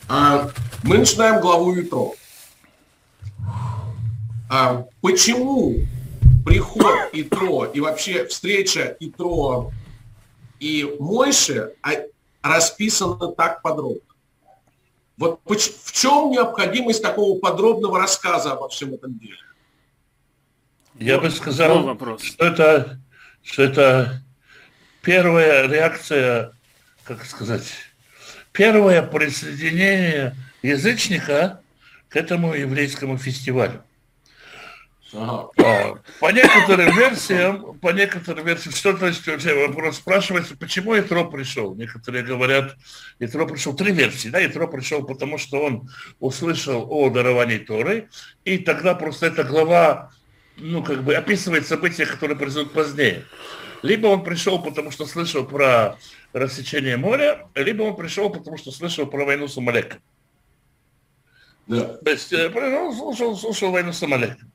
Мы начинаем главу Итро. Почему приход Итро и вообще встреча Итро и Мойши расписана так подробно? Вот в чем необходимость такого подробного рассказа обо всем этом деле? Я бы сказал, что это первая реакция, как сказать, первое присоединение язычника к этому еврейскому фестивалю. По некоторым версиям, что то есть вопрос спрашивается, почему Итро пришел. Некоторые говорят, Итро пришел, три версии, да, Итро пришел, потому что он услышал о даровании Торы, и тогда просто эта глава, описывает события, которые произойдут позднее. Либо он пришел, потому что слышал про рассечение моря, либо он пришел, потому что слышал про войну с Амалеком. Да. То есть слушал войну с Амалеком.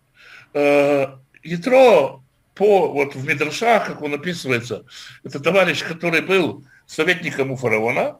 Итро в Мидрашах, как он описывается, это товарищ, который был советником у фараона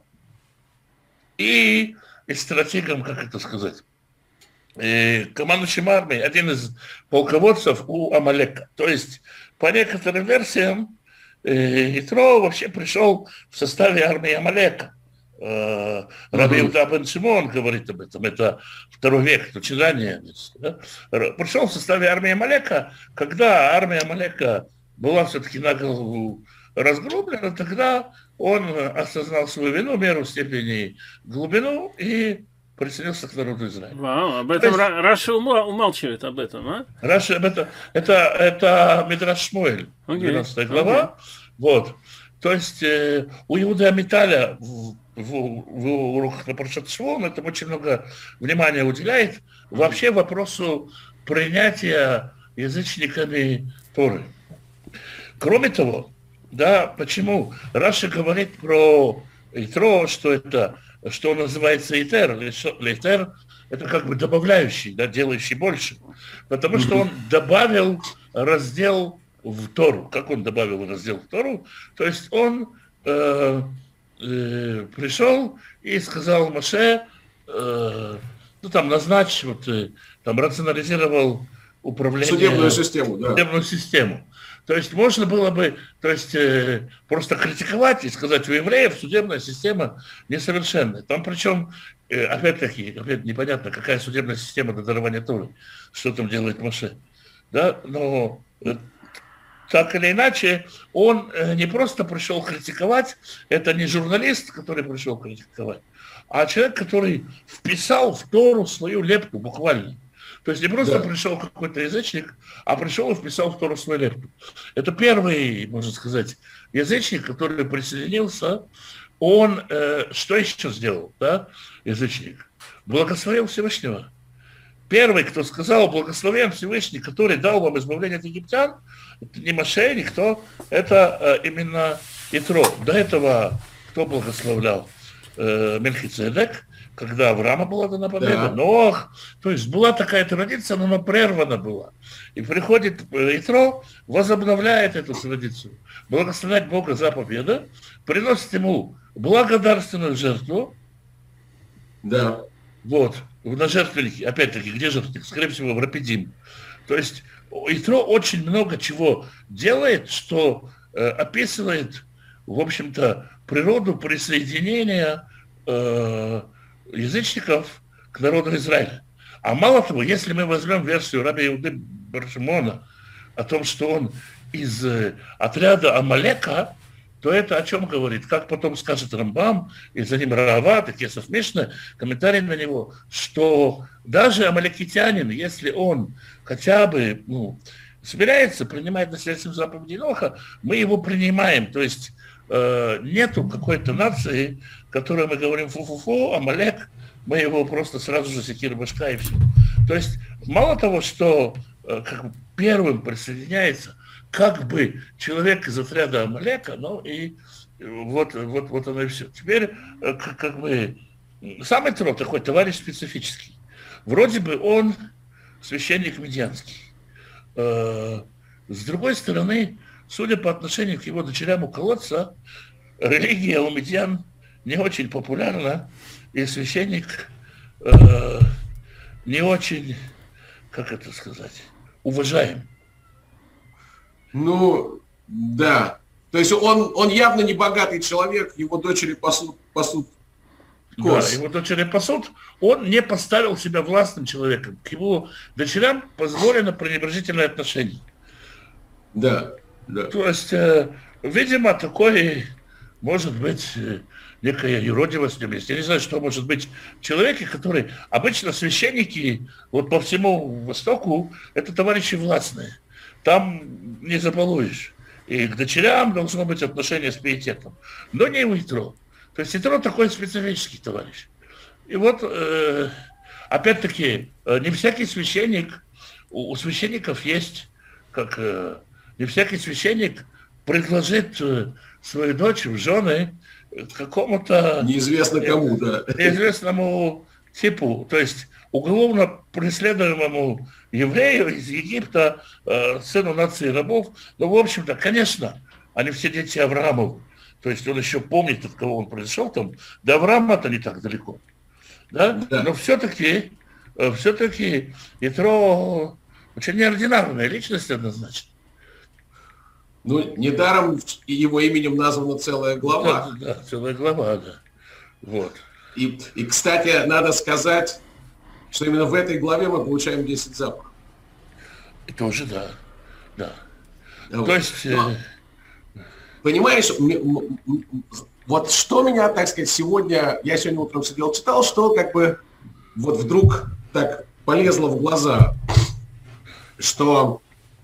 и стратегом, как это сказать, командующим армией, один из полководцев у Амалека. То есть, по некоторым версиям, Итро вообще пришел в составе армии Амалека. Раби Иуда бен Шимон говорит об этом, это 2 век, очень ранее. Да? Пришел в составе армии Амалека, когда армия Амалека была все-таки на голову разгромлена, тогда он осознал свою вину, меру, степени, глубину и присоединился к народу Израиля. Вау, об этом Раши умалчивает об этом, а? Раши об этом, это Мидраш Шмуэль, 12 глава. Вот. То есть у Иуда Амиталя в уроках на Паршат Шво он этому очень много внимания уделяет вообще вопросу принятия язычниками Торы. Кроме того, да, почему Раши говорит про Итро, что он называется Итер, Литер, это как бы добавляющий, да, делающий больше, потому что он добавил раздел в Тору. Как он добавил раздел в Тору? То есть он пришел и сказал Моше, назначь, рационализировал управление... Судебную систему, да. Судебную систему. То есть можно было бы, просто критиковать и сказать, у евреев судебная система несовершенная. Там причем, опять непонятно, какая судебная система до дарования Торы, что там делает Моше. Да? Но так или иначе, он не просто пришел критиковать, это не журналист, который пришел критиковать, а человек, который вписал в Тору свою лепту буквально. То есть не просто пришел какой-то язычник, а пришел и вписал в Тору свою лепту. Это первый, можно сказать, язычник, который присоединился. Он что еще сделал, да, язычник? Благословил Всевышнего. Первый, кто сказал, благословен Всевышний, который дал вам избавление от египтян, это не Моше, никто, это именно Итро. До этого кто благословлял? Мелхицедек, когда Авраама была дана победа, Ноах. То есть была такая традиция, но она прервана была. И приходит Итро, возобновляет эту традицию. Благословлять Бога за победу, приносит ему благодарственную жертву. Да. Вот, на жертвеннике, опять-таки, где жертвенник? Скорее всего, в Рапидим. То есть Итро очень много чего делает, что описывает, в общем-то, природу присоединения язычников к народу Израиля. А мало того, если мы возьмем версию раби Иуды бен Шимона о том, что он из отряда Амалека, то это о чем говорит? Как потом скажет Рамбам, и за ним Раават, и Кесов Мишна, комментарий на него, что даже амалекитянин, если он хотя бы собирается, принимает наследственную заповедь Еноха, мы его принимаем. То есть нету какой-то нации, которой мы говорим фу-фу-фу, Амалек, мы его просто сразу же секира башка и все. То есть мало того, что первым присоединяется как бы человек из отряда Амалека, и вот оно и все. Теперь сам Итро такой товарищ специфический. Вроде бы он священник медианский. С другой стороны, судя по отношению к его дочерям у колодца, религия у медиан не очень популярна, и священник не очень, как это сказать, уважаем. Ну, да. То есть он явно не богатый человек, его дочери пасут коз. Да, его дочери пасут, он не поставил себя властным человеком. К его дочерям позволено пренебрежительное отношение. Да, да. То есть, видимо, такой, может быть, некая юродивость в нем есть. Я не знаю, что может быть в человеке, который... Обычно священники, вот по всему Востоку, это товарищи властные. Там не забалуешь. И к дочерям должно быть отношение с пиететом. Но не у Итро. То есть Итро такой специфический товарищ. И вот, опять-таки, не всякий священник, у священников есть, как не всякий священник предложит свою дочь в жены какому-то... Неизвестно кому, да. Неизвестному типу, то есть уголовно преследуемому еврею из Египта, сыну нации рабов. Ну, в общем-то, конечно, они все дети Авраамов. То есть он еще помнит, от кого он произошел там. До Авраама-то не так далеко. Да? Да. Но все-таки Итро очень неординарная личность однозначно. Ну, недаром его именем названа целая глава. Да, целая глава, да. Вот. И, кстати, надо сказать, что именно в этой главе мы получаем 10 заповедей. И тоже, да. Да. Вот. То есть... Понимаешь, вот что меня, так сказать, я сегодня утром сидел, читал, что как бы вот вдруг так полезло в глаза, что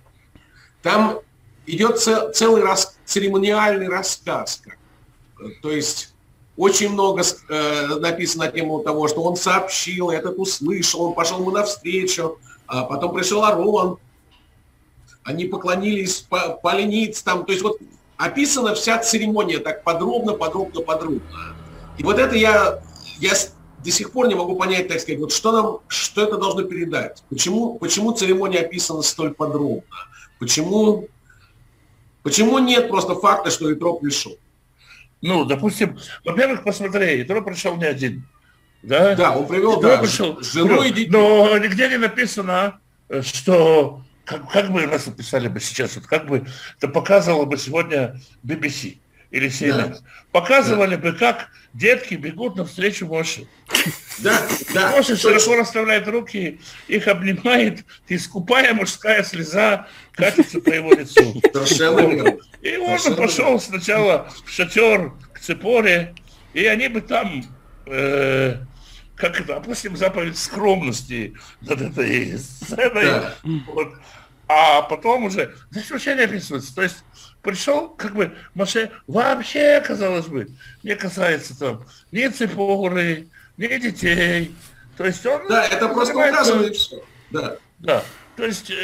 там идет целый церемониальный рассказ. То есть очень много написано на тему того, что он сообщил, этот услышал, он пошел ему навстречу, а потом пришел Аарон, они поклонились, пали ниц там, то есть вот описана вся церемония так подробно. И вот это я до сих пор не могу понять, так сказать, вот что это должно передать. Почему церемония описана столь подробно? Почему нет просто факта, что Итро пришел? Ну, допустим, во-первых, посмотри, Итро пришел не один. Да, да, он привел жену и детей. Но нигде не написано, что... Как бы нас написали бы сейчас, вот как бы это показывало бы сегодня BBC или CNN. Да. Показывали бы, как детки бегут навстречу Моше. Да. Моше широко расставляет руки, их обнимает, и скупая мужская слеза катится по его лицу. И он пошел сначала в шатер к Ципоре, и они бы там... как это, опустим заповедь скромности над этой сценой. Да. Вот. А потом уже, здесь вообще не описывается. То есть пришел, как бы, Моше вообще, казалось бы, не касается там ни Ципоры, ни детей. То есть он... Да, это просто указано и все. Да. Да. То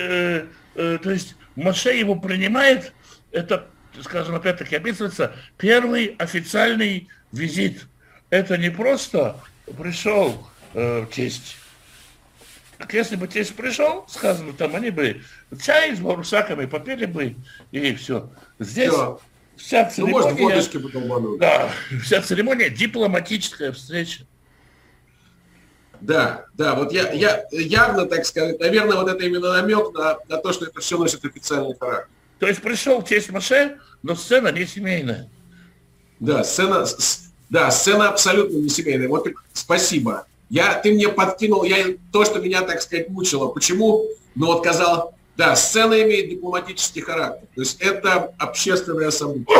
есть Моше его принимает, это, скажем, опять-таки описывается, первый официальный визит. Это не просто пришел тесть. Так если бы тесть пришел, сказано, там они бы чай с барусаками попили бы, и все. Здесь вся церемония... Да, вся церемония дипломатическая встреча. Да, вот я явно, так сказать, наверное, вот это именно намек на то, что это все носит официальный характер. То есть пришел тесть Моше, но сцена не семейная. Да, сцена абсолютно не семейная. Вот спасибо. Ты мне подкинул, то, что меня, так сказать, мучило. Почему? Ну вот сказал, да, сцена имеет дипломатический характер. То есть это общественное событие.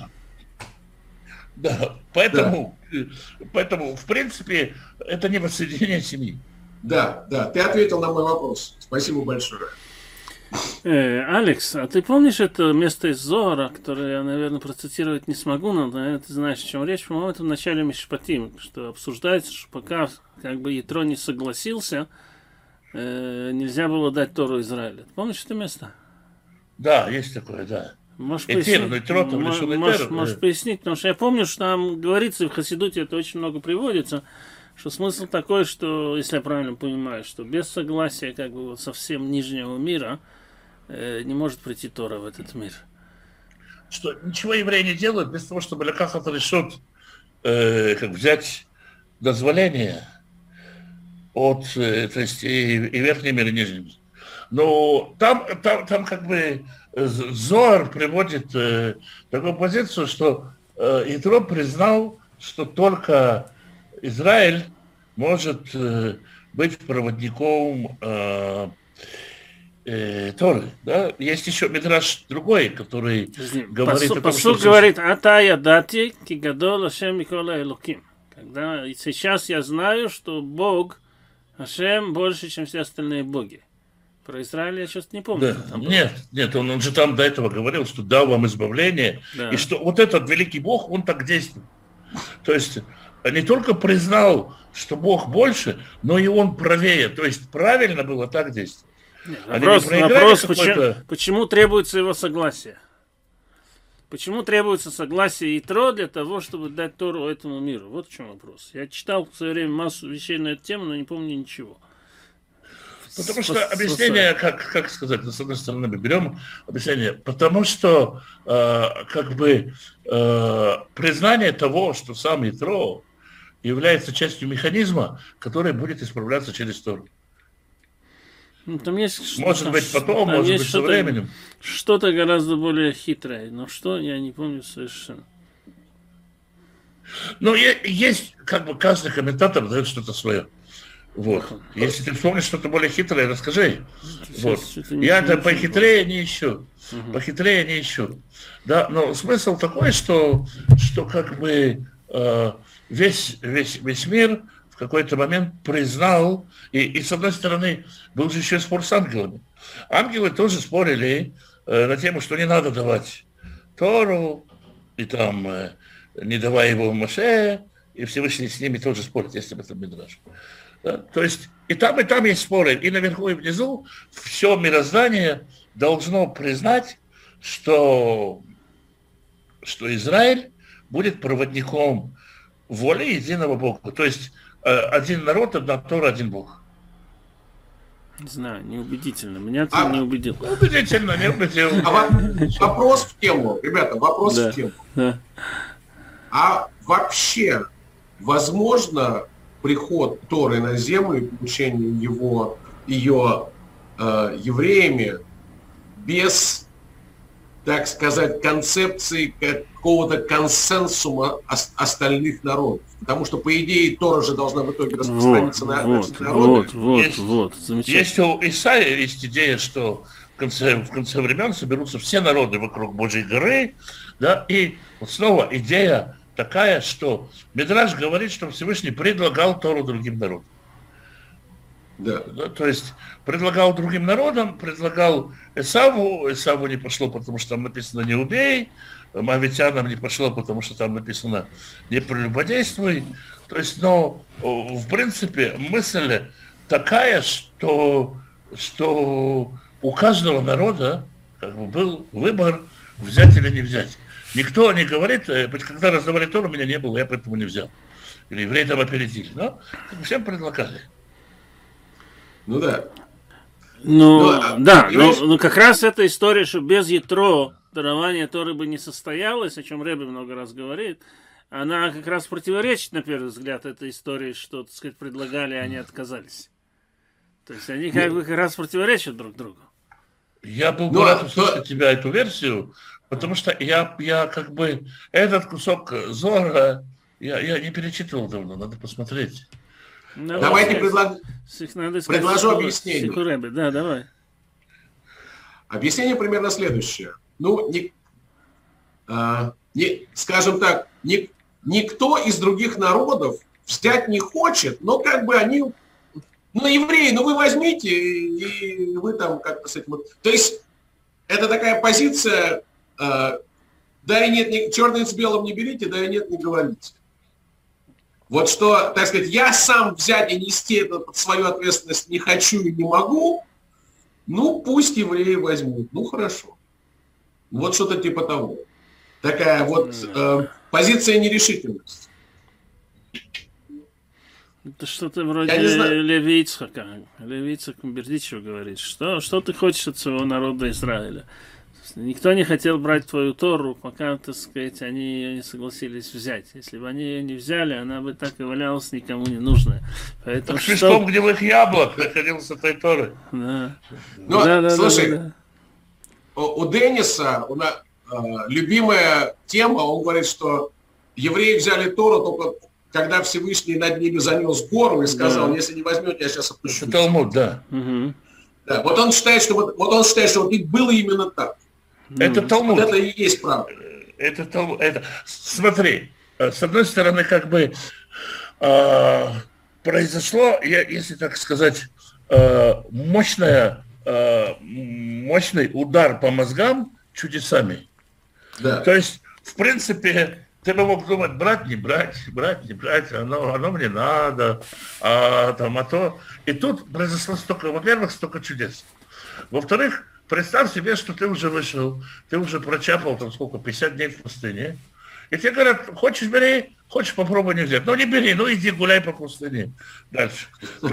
Да, поэтому, в принципе, это не воссоединение семьи. Да, ты ответил на мой вопрос. Спасибо большое. Алекс, а ты помнишь это место из Зоара, которое я, наверное, процитировать не смогу, но, наверное, ты знаешь, о чем речь. По-моему, это в начале Мишпатим, что обсуждается, что пока как бы Итро не согласился, нельзя было дать Тору Израиля. Ты помнишь это место? Да, есть такое, да. Можешь пояснить, потому что я помню, что там говорится, и в Хасидуте это очень много приводится, что смысл такой, что, если я правильно понимаю, что без согласия как бы вот совсем нижнего мира не может прийти Тора в этот мир. Что ничего евреи не делают без того, чтобы Лекахат решут, как взять дозволение от, то есть и верхний мир, и нижний мир. Но там как бы Зоар приводит такую позицию, что Итро признал, что только Израиль может быть проводником Торы. Да? Есть еще мидраш другой, который говорит о том, Пасук говорит, «Ата ядати ки гадол Ашем микол элоким». Когда сейчас я знаю, что Бог, Ашем, больше, чем все остальные боги. Про Израиль я сейчас не помню. Да. Нет, он же там до этого говорил, что дал вам избавление, да. И что вот этот великий Бог, он так действует. То есть не только признал, что Бог больше, но и он правее. То есть правильно было так действовать. Нет, вопрос почему требуется его согласие? Почему требуется согласие Итро для того, чтобы дать Тору этому миру? Вот в чем вопрос. Я читал в свое время массу вещей на эту тему, но не помню ничего. Потому что объяснение, как сказать, с одной стороны мы берем объяснение, потому что признание того, что сам Итро является частью механизма, который будет исправляться через Тору. Там есть, может быть потом, может быть со временем. Что-то гораздо более хитрое, но что, я не помню совершенно. Ну, есть, каждый комментатор дает что-то свое. Вот. Если ты вспомнишь что-то более хитрое, расскажи. Вот. Я-то похитрее не ищу. Похитрее не ищу. Да, но смысл такой, что весь мир в какой-то момент признал, и с одной стороны, был же еще спор с ангелами. Ангелы тоже спорили на тему, что не надо давать Тору, и там не давай его Моше, и Всевышний с ними тоже спорит, если об этом мидраш. Да? То есть и там есть споры, и наверху, и внизу все мироздание должно признать, что Израиль будет проводником воли единого Бога. То есть один народ, одна Тора, один Бог. Не знаю, неубедительно. Меня это не убедил. Убедительно, не убедил. Вопрос в тему, ребята, вопрос в тему. Да. А вообще возможно приход Торы на землю и получение ее евреями без, так сказать, концепции какого-то консенсума остальных народов? Потому что, по идее, Тора же должна в итоге распространиться на народы. Вот, замечательно. Есть у Исаия есть идея, что в конце времен соберутся все народы вокруг Божьей горы, да, и вот снова идея такая, что Мидраш говорит, что Всевышний предлагал Тору другим народам. Да. То есть предлагал другим народам, предлагал Эсаву не пошло, потому что там написано «не убей», Моавитянам не пошло, потому что там написано «не прелюбодействуй». То есть, но в принципе мысль такая, что у каждого народа был выбор взять или не взять. Никто не говорит, когда раздавали Тору, меня не было, я поэтому не взял. Или евреи там опередили. Но всем предлагали. Ну да. Но как раз эта история, что без Ятро дарование Торы бы не состоялось, о чем Ребе много раз говорит, она как раз противоречит, на первый взгляд, этой истории, что, так сказать, предлагали, а они отказались. То есть они как раз противоречат друг другу. Я был бы рад услышать от тебя эту версию, потому что я этот кусок Зора я не перечитывал давно, надо посмотреть. Давайте предложу объяснение. Да, давай. Объяснение примерно следующее. Скажем так, никто из других народов взять не хочет, но они... евреи, вы возьмите, и вы там как-то с этим... То есть, это такая позиция, да и нет, черное с белым не берите, да и нет, не говорите. Вот что, так сказать, я сам взять и нести это под свою ответственность не хочу и не могу, пусть евреи возьмут, хорошо. Вот что-то типа того. Такая вот позиция нерешительности. Это что-то вроде Леви Ицхака. Леви Ицхак Бердичев говорит, что ты хочешь от своего народа Израиля? Никто не хотел брать твою Тору, пока, так сказать, они ее не согласились взять. Если бы они ее не взяли, она бы так и валялась никому не нужная. Поэтому так что... гнилых яблок находился с этой Торы. Да. Ну, слушай, у Денниса любимая тема, он говорит, что евреи взяли Тору только когда Всевышний над ними занес гору и сказал, если не возьмете, я сейчас отпущу. Это Талмуд, да. Угу. Да, вот он считает, что вот и было именно так. Это Талмуд. Вот это и есть правда. Это Талмуд. Смотри, с одной стороны, как бы произошло, если так сказать, мощный удар по мозгам чудесами. Да. То есть, в принципе, ты бы мог думать, брать, не брать, оно мне надо, а то. И тут произошло столько, во-первых, столько чудес. Во-вторых, представь себе, что ты уже вышел, ты уже прочапал там сколько, 50 дней в пустыне, и тебе говорят, хочешь бери, хочешь попробуй не взять. Ну не бери, ну иди гуляй по пустыне дальше. То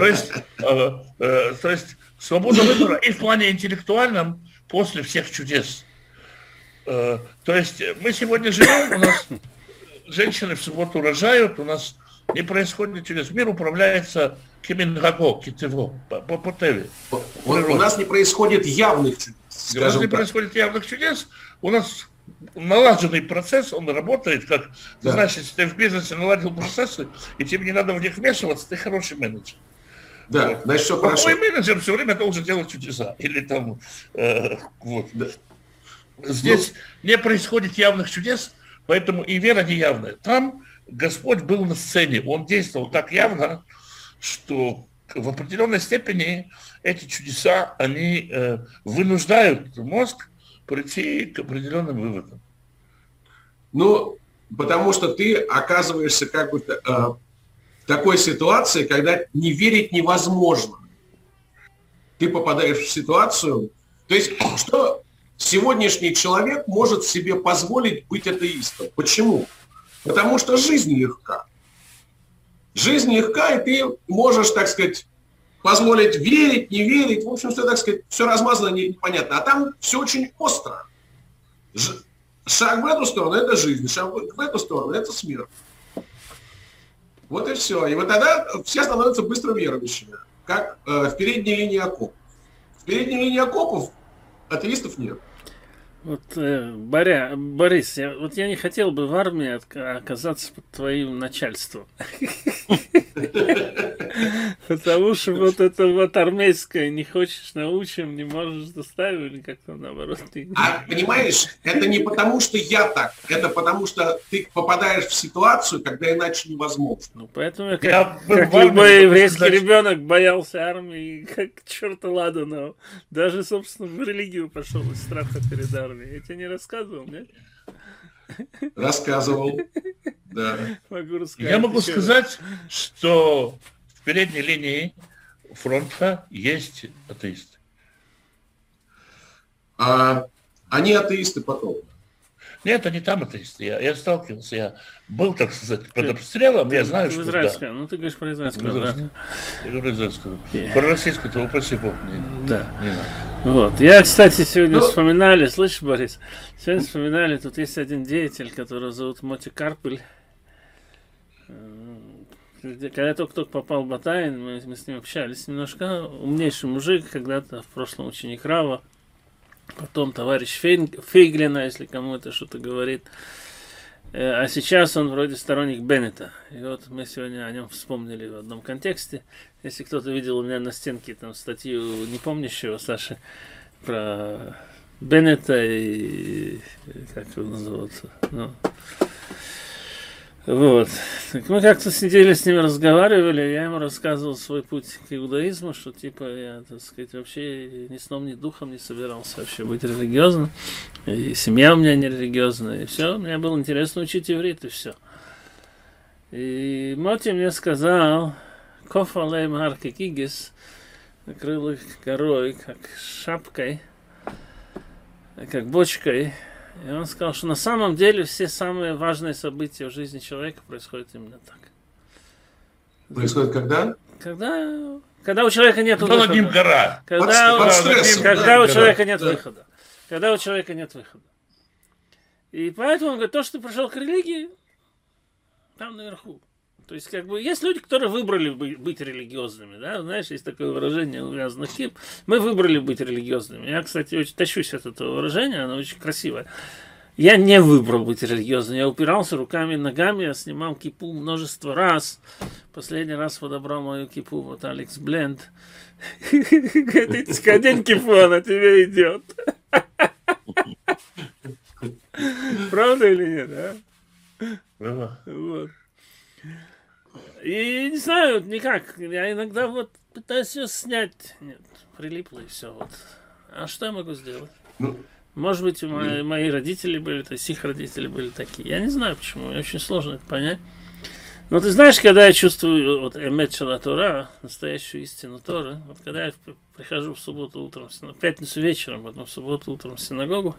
есть свобода выбора и в плане интеллектуальном после всех чудес. То есть мы сегодня живем, у нас женщины в субботу рожают, у нас не происходит чудес. Мир управляется кимингаго, китево, по Теве. У нас не происходит явных чудес. У нас не происходит явных чудес, у нас налаженный процесс, он работает, как, ты знаешь, если ты в бизнесе наладил процессы, и тебе не надо в них вмешиваться, ты хороший менеджер. Да, вот. Значит, все хорошо. Плохой менеджер все время должен делать чудеса. Или там, вот. Да. Здесь не происходит явных чудес, поэтому и вера не явная. Там Господь был на сцене, Он действовал так явно, что в определенной степени эти чудеса, они вынуждают мозг прийти к определенным выводам. Ну, потому что ты оказываешься как бы в такой ситуации, когда не верить невозможно. Ты попадаешь в ситуацию, то есть что сегодняшний человек может себе позволить быть атеистом. Почему? Потому что жизнь легка. Жизнь легка, и ты можешь, так сказать, позволить верить, не верить. В общем, все, так сказать, все размазано, непонятно. А там все очень остро. Шаг в эту сторону – это жизнь, шаг в эту сторону – это смерть. Вот и все. И вот тогда все становятся быстро верующими, как в передней линии окопов. В передней линии окопов атеистов нет. Вот, Борис, я не хотел бы в армии оказаться под твоим начальством. Потому что вот это вот армейское не хочешь научим, не можешь заставим, или как-то наоборот. А понимаешь, это не потому, что я так, это потому, что ты попадаешь в ситуацию, когда иначе невозможно. Ну, поэтому я как любой еврейский ребенок боялся армии, как черта ладаного. Даже, собственно, в религию пошел из страха перед армией. Я тебе не рассказывал, нет? Рассказывал, да. Я могу сказать, что в передней линии фронта есть атеисты. Они атеисты потом. Нет, они там атеисты. Я сталкивался, я был, так сказать, под обстрелом, я знаю, что да. Ну, ты говоришь про израильскую, да? Я говорю израильскую. Про российскую-то, упаси Бог, да. Не надо. Вот. Я, кстати, сегодня вспоминали, слышишь, Борис, сегодня вспоминали, тут есть один деятель, которого зовут Моти Карпель. Когда я только попал в Батайн, мы с ним общались немножко. Умнейший мужик, когда-то в прошлом ученик Рава. Потом товарищ Фейглина, если кому это что-то говорит. А сейчас он вроде сторонник Беннета. И вот мы сегодня о нем вспомнили в одном контексте. Если кто-то видел у меня на стенке там статью непомнящего Саши про Беннета и как его называется. Ну, вот. Так мы как-то сидели с ним, разговаривали, я ему рассказывал свой путь к иудаизму, что типа я, так сказать, вообще ни сном, ни духом не собирался вообще быть религиозным, и семья у меня не религиозная, и все, мне было интересно учить иврит, и все. И Моти мне сказал, Коф алей марки кигис, накрыл их горой, как шапкой, как бочкой. И он сказал, что на самом деле все самые важные события в жизни человека происходят именно так. Происходит когда? Когда у человека нет выхода. Над ним гора. Когда у человека нет выхода. когда у человека нет выхода. И поэтому он говорит, то, что ты пришел к религии, там наверху. То есть, как бы, есть люди, которые выбрали быть религиозными, да, знаешь, есть такое выражение у разных тип. Мы выбрали быть религиозными. Я, кстати, очень тащусь от этого выражения, оно очень красивое. Я не выбрал быть религиозным, я упирался руками и ногами, я снимал кипу множество раз. Последний раз подобрал мою кипу, вот Алекс Бленд. Говорит, одень кипу, она тебе идет. Правда или нет, а? Вот. И не знаю, никак. Я иногда вот пытаюсь ее снять. Нет, прилипло и все. Вот. А что я могу сделать? Может быть, мои родители были, то есть их родители были такие. Я не знаю почему, мне очень сложно это понять. Но ты знаешь, когда я чувствую вот эмет шела Тора, настоящую истину Торы, вот когда я прихожу в субботу утром, в пятницу вечером, потом в субботу утром в синагогу,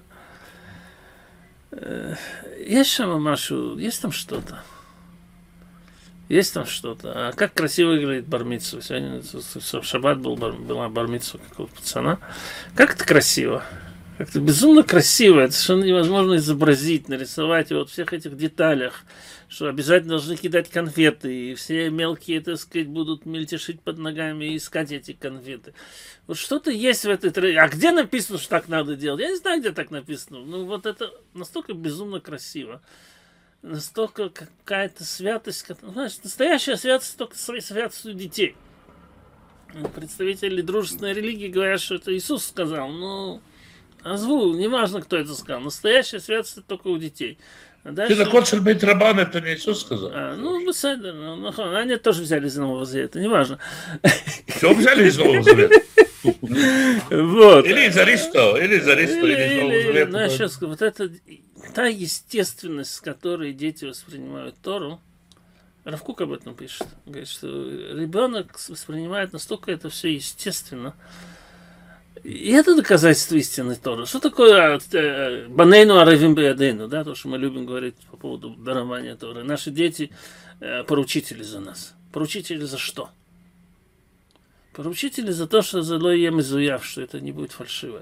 есть шамамашу, есть там что-то. Есть там что-то. А как красиво выглядит бармицу. Сегодня в шаббат была бармицу какого-то пацана. Как это красиво. Как-то безумно красиво. Это совершенно невозможно изобразить, нарисовать вот в всех этих деталях. Что обязательно должны кидать конфеты. И все мелкие, так сказать, будут мельтешить под ногами и искать эти конфеты. Вот что-то есть в этой традиции. А где написано, что так надо делать? Я не знаю, где так написано. Ну вот это настолько безумно красиво. Настолько какая-то святость, знаешь, настоящая святость только своей святостью детей. Представители дружественной религии говорят, что это Иисус сказал. Ну, озву, неважно, кто это сказал. Настоящая святость только у детей. А дальше... Ты закончил быть рабан, это не Иисус сказал. Они тоже взяли из Нового Завета, неважно. Все взяли из Нового Завета. Вот. Или из Аристо, или из Нового Завета. Ну, я сейчас скажу, вот это та естественность, с которой дети воспринимают Тору, Рав Кук об этом пишет. Говорит, что ребенок воспринимает настолько это все естественно. И это доказательство истины Торы. Что такое банейну аравим беядейну, да, то, что мы любим говорить по поводу дарования Торы. Наши дети поручители за нас. Поручители за что? Поручители за то, что за лоем изуяв, что это не будет фальшивое.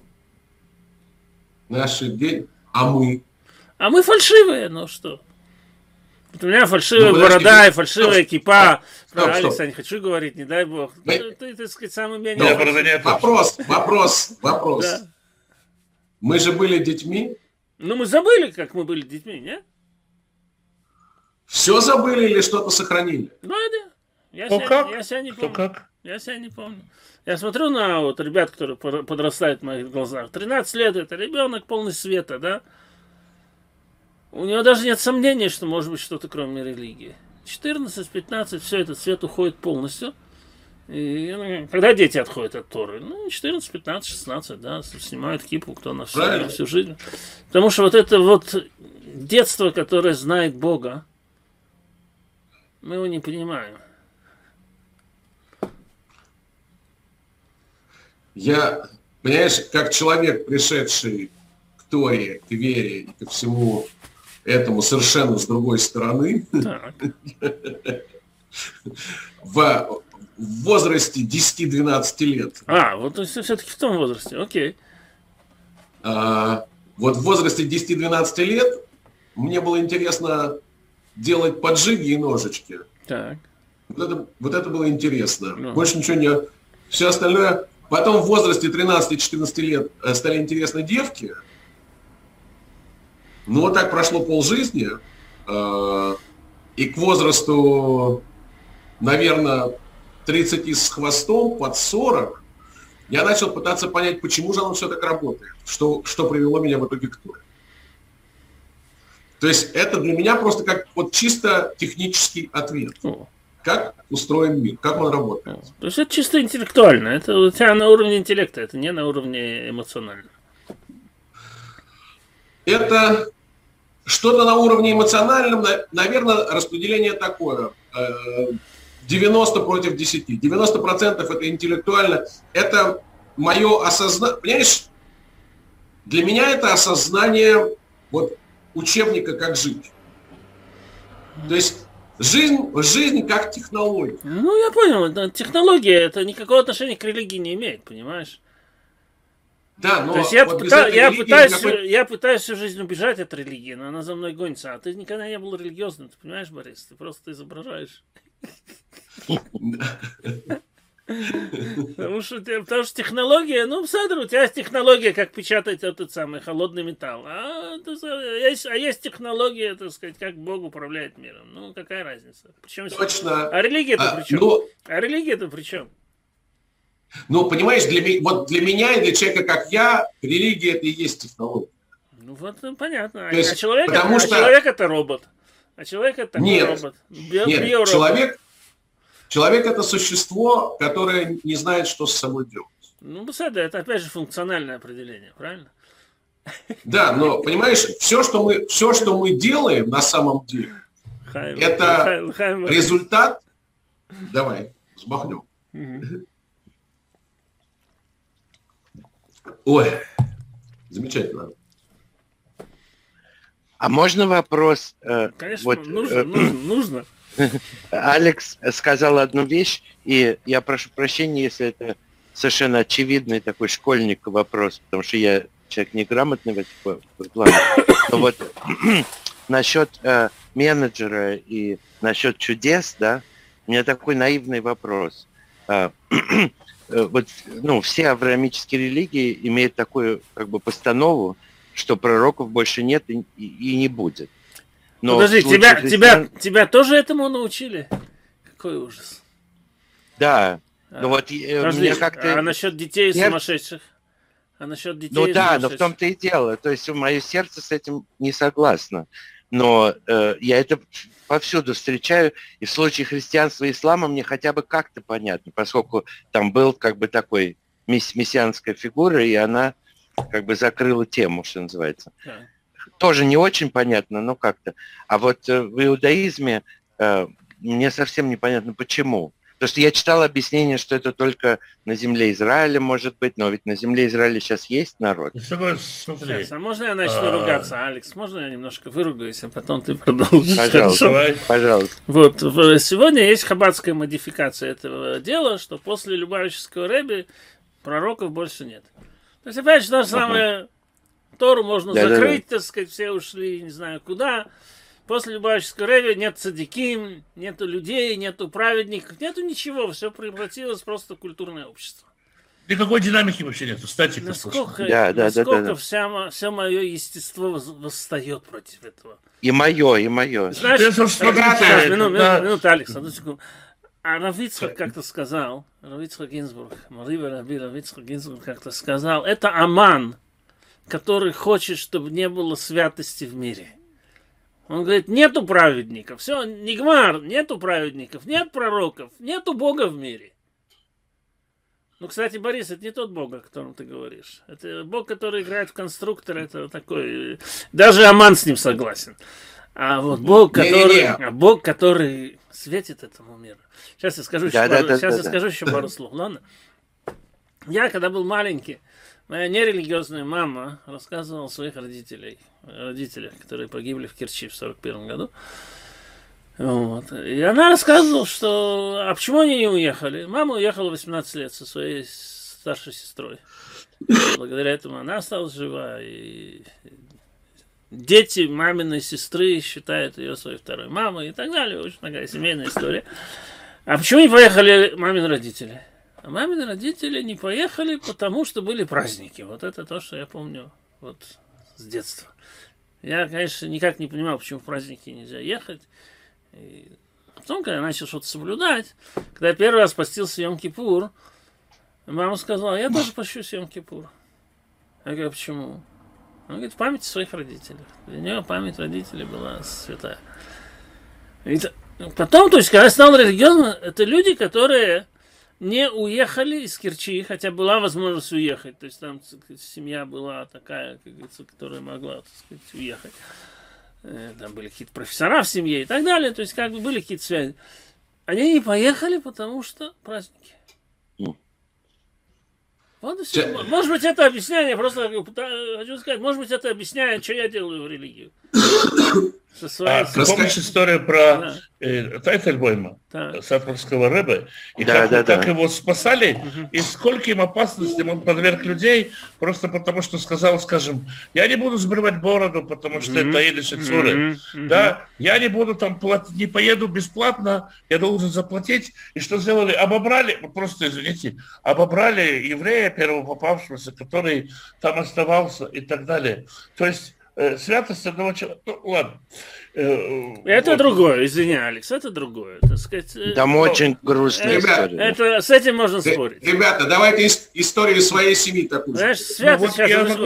Наши дети, а мы? А мы фальшивые, ну что? Вот у меня фальшивая борода и фальшивая кипа. Алекс, я не хочу говорить, не дай бог. Ты, так сказать, самый менее... Вопрос. Да. Мы же были детьми. Ну, мы забыли, как мы были детьми, не? Все забыли или что-то сохранили? Ну, это... Я себя не помню. Я себя не помню. Я смотрю на вот ребят, которые подрастают в моих глазах. 13 лет это ребенок полный света, да? У него даже нет сомнений, что может быть что-то кроме религии. 14, 15, все этот свет уходит полностью. И когда дети отходят от Торы? Ну, 14, 15, 16, да, снимают кипу, кто на всю жизнь. Потому что вот это вот детство, которое знает Бога, мы его не понимаем. Я, понимаешь, как человек, пришедший к Торе, к вере и ко всему этому совершенно с другой стороны, в возрасте 10-12 лет. Вот то есть все-таки в том возрасте, окей. Вот в возрасте 10-12 лет мне было интересно делать поджиги и ножички. Так. Вот это было интересно. Больше ничего не... Все остальное... Потом в возрасте 13-14 лет стали интересны девки. Ну, вот так прошло полжизни. И к возрасту, наверное, 30 с хвостом, под 40, я начал пытаться понять, почему же оно все так работает. Что привело меня в итоге к Торе. То есть это для меня просто как вот чисто технический ответ. Как устроен мир, как он работает. То есть это чисто интеллектуально, это у тебя на уровне интеллекта, это не на уровне эмоциональном. Это что-то на уровне эмоциональном, наверное, распределение такое. 90 против 10. 90% это интеллектуально. Это мое осознание. Понимаешь, для меня это осознание вот, учебника «Как жить». То есть жизнь как технология. Ну, я понял, технология это никакого отношения к религии не имеет, понимаешь? Да, но То есть вот без этой религии я пытаюсь всю жизнь убежать от религии, но она за мной гонится. А ты никогда не был религиозным, ты понимаешь, Борис? Ты просто изображаешь. Потому что технология, ну, Садр, у тебя есть технология, как печатать этот самый холодный металл. А есть технология, так сказать, как Бог управляет миром. Ну, какая разница? Причем точно. А религия-то при чем? А религия-то при чем? Ну, понимаешь, для меня и для человека, как я, религия это и есть технология. Ну, вот понятно. То есть, человек это робот. А человек это робот. Нет, человек это существо, которое не знает, что с собой делать. Ну, Бусада, это опять же функциональное определение, правильно? Да, но, понимаешь, все, что мы делаем на самом деле, это результат... Давай, взмахнем. Ой, замечательно. А можно вопрос? Конечно, нужно. Алекс сказал одну вещь, и я прошу прощения, если это совершенно очевидный такой школьник вопрос, потому что я человек неграмотный в этих планах. Но вот насчет менеджера и насчет чудес, да, у меня такой наивный вопрос. Вот, ну, все авраамические религии имеют такую как бы постанову, что пророков больше нет и не будет. Но подожди, тебя тоже этому научили? Какой ужас. Да. Ну вот мне как-то... А насчет детей сумасшедших? Ну да, но в том-то и дело. То есть мое сердце с этим не согласно. Но я это повсюду встречаю, и в случае христианства и ислама мне хотя бы как-то понятно, поскольку там был как бы такой мессианская фигура, и она как бы закрыла тему, что называется. Да. Тоже не очень понятно, но как-то. А вот в иудаизме мне совсем непонятно, почему. Потому что я читал объяснение, что это только на земле Израиля может быть, но ведь на земле Израиля сейчас есть народ. Сейчас, а можно я начну ругаться, Алекс? Можно я немножко выругаюсь, а потом ты продолжишь? Пожалуйста. Вот, сегодня есть хаббатская модификация этого дела, что после Любавического рэби пророков больше нет. То есть, опять же, то же самое, Тору можно закрыть, так сказать, все ушли не знаю куда. После Любавического рэби нет цадиким, нету людей, нету праведников, нету ничего, все превратилось просто в культурное общество. Никакой динамики вообще нет, статики. Насколько все мое естество восстает против этого. И мое. Знаешь, минуту, Алекс, одну секунду. А Рав Ицхак как-то сказал, Рав Ицхак Гинзбург, Рав Ицхак Гинзбург как-то сказал, это Аман, который хочет, чтобы не было святости в мире. Он говорит, нету праведников, все, нигмар, нету праведников, нет пророков, нету Бога в мире. Ну, кстати, Борис, это не тот Бог, о котором ты говоришь. Это Бог, который играет в конструктор, это такой... Даже Аман с ним согласен. А вот Бог, который светит этому миру. Сейчас я скажу еще пару слов, ладно? Я, когда был маленький, моя нерелигиозная мама рассказывала о своих родителях, которые погибли в Керчи в 1941 году. Вот. И она рассказывала, что... А почему они не уехали? Мама уехала 18 лет со своей старшей сестрой. Благодаря этому она осталась жива. И дети маминой сестры считают ее своей второй мамой и так далее. Очень такая семейная история. А почему не поехали мамины родители? А мамины родители не поехали, потому что были праздники. Вот это то, что я помню вот с детства. Я, конечно, никак не понимал, почему в праздники нельзя ехать. И потом, когда я начал что-то соблюдать, когда я первый раз постился Йом-Кипур, мама сказала, я тоже пощусь Йом-Кипур. Я говорю, почему? Она говорит, память о своих родителях. Для нее память родителей была святая. И потом, то есть, когда я стал религиозным, это люди, которые не уехали из Керчи, хотя была возможность уехать. То есть там семья была такая, как говорится, которая могла, так сказать, уехать. Там были какие-то профессора в семье и так далее. То есть как бы были какие-то связи. Они не поехали, потому что праздники. Вот и все. Может быть, это объяснение, просто хочу сказать, может быть, это объясняет, что я делаю в религию. Помнишь историю про Тайтельбойма, сатмарского рэбе, и как его спасали, и скольким опасностям он подверг людей, просто потому что сказал, скажем, я не буду сбривать бороду, потому что это Илиш и Цуры, да, я не буду там платить, не поеду бесплатно, я должен заплатить, и что сделали? Обобрали, просто, извините, обобрали еврея, первого попавшегося, который там оставался и так далее. То есть святость одного человека. Ну, ладно. Это вот. Другое, извини, Алекс, это другое. Так сказать, там очень грустная история. Это, с этим можно спорить. Ребята, давайте историю своей семьи такую. Знаешь, святость,